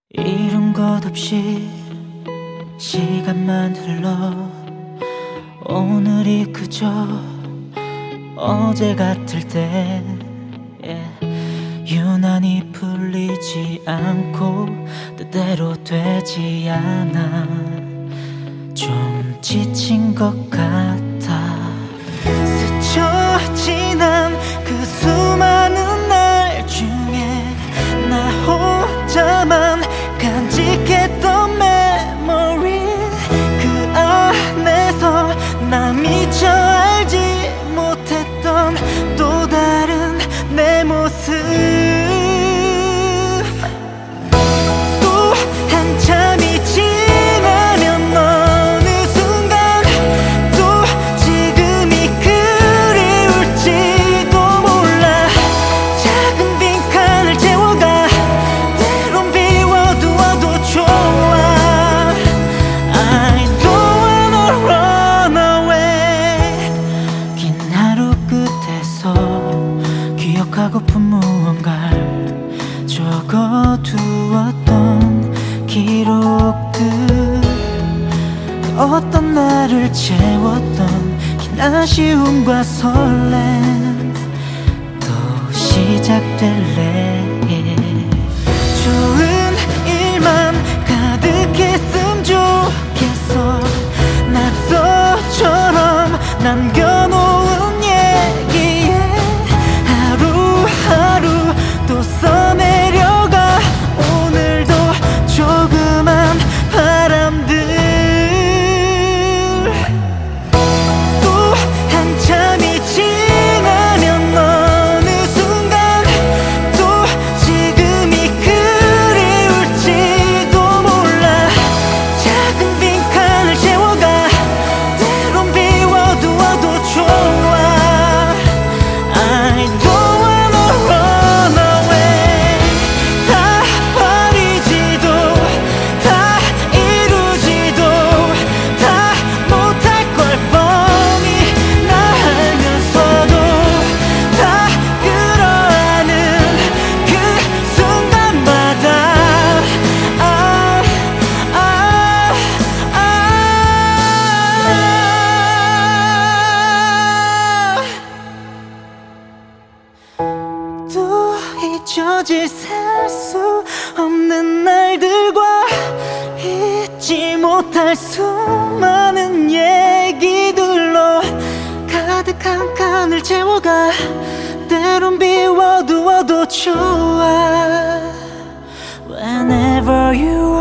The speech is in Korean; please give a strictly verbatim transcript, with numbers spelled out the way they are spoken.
이른 것 없이 시간만 흘러 오늘이 그저 어제 같을 때 yeah. 유난히 풀리지 않고 뜻대로 되지 않아 좀 지친 것 같아 스쳐 지난 그 수많은 날 중에 나 혼자만 간직했던 메모리 그 안에서 나 미처 알지 못했던 또 다른 내 모습 또 한참이 지나면 어느 순간 또 지금이 그리울지도 몰라 작은 빈칸을 채워가 때론 비워두어도 좋아 I don't wanna run away 긴 하루 끝에서 기억하고픈 무언가를 적어두었던 기록들 어떤 날을 채웠던 긴 아쉬움과 설렘 또 시작될래 좋은 일만 가득했음 좋겠어 낙서처럼 남겨놓은 얘기에 하루하루 또 써내려가 오늘도 조그만 바람들 또 한참이 지나면 어느 순간 또 지금이 그리울지도 몰라 작은 빈칸을 채워가 때론 비워두어도 좋아 I don't wanna run away 다 버리지도 다 이루지도 다 못할 걸 뻔히 나 알면서도 다 끌어안은 그 순간마다 아, 아, 아 또 잊혀질 살 수 없는 날들과 잊지 못할 수많은 얘기들로 가득한 칸을 채워가 때론 비워두어도 좋아 Whenever you